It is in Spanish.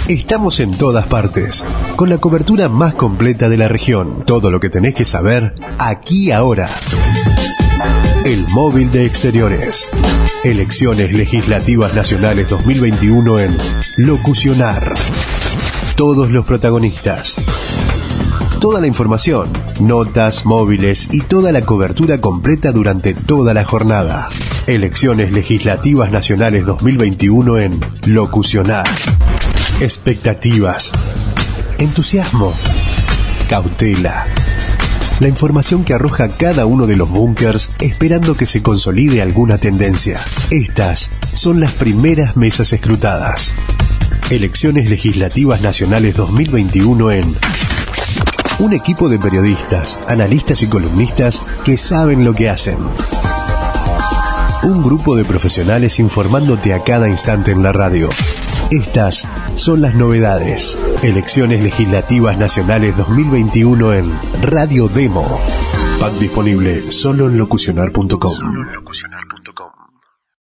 Estamos en todas partes, con la cobertura más completa de la región. Todo lo que tenés que saber, aquí ahora. El móvil de Exteriores. Elecciones Legislativas Nacionales 2021 en Locucionar. Todos los protagonistas. Toda la información, notas, móviles y toda la cobertura completa durante toda la jornada. Elecciones Legislativas Nacionales 2021 en Locucionar. Expectativas, entusiasmo, cautela. La información que arroja cada uno de los búnkers esperando que se consolide alguna tendencia. Estas son las primeras mesas escrutadas. Elecciones Legislativas Nacionales 2021 en... Un equipo de periodistas, analistas y columnistas que saben lo que hacen. Un grupo de profesionales informándote a cada instante en la radio. Estas son las novedades. Elecciones Legislativas Nacionales 2021 en Radio Demo. Pack disponible solo en locucionar.com.